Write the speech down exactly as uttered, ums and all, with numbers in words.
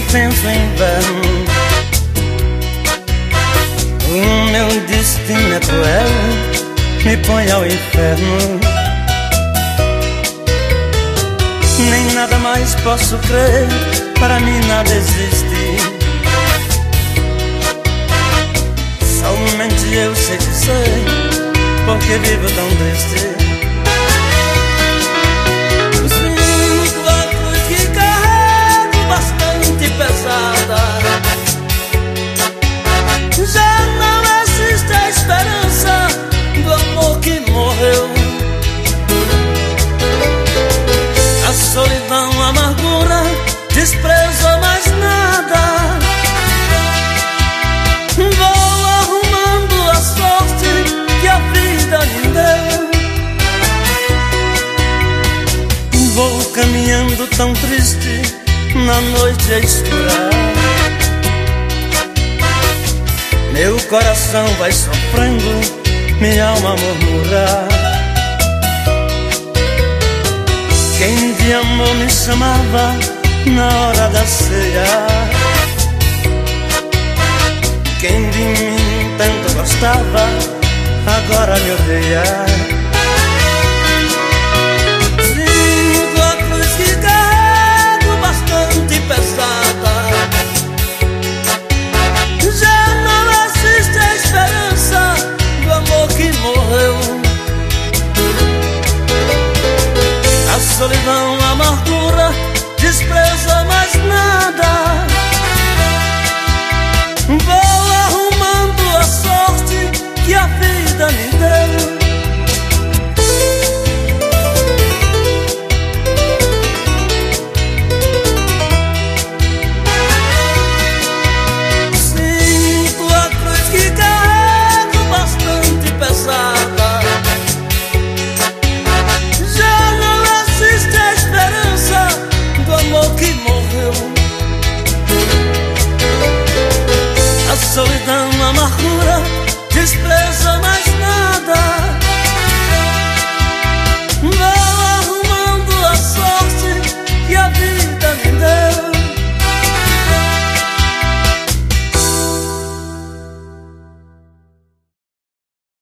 intenso inverno. O meu destino é cruel, me põe ao inferno. Nem nada mais posso crer, para mim nada existe. Somente eu sei dizer porque vivo tão triste. Os vinte e quatro que carrego bastante pesada, já não existe a esperança do amor que morreu. A solidão, a amargura, desprezo mais nada. Vou arrumando a sorte que a vida me deu. Vou caminhando tão triste na noite escura. Meu coração vai sofrendo, minha alma murmura. Quem de amor me chamava na hora da ceia, quem de mim tanto gostava, agora me odeia.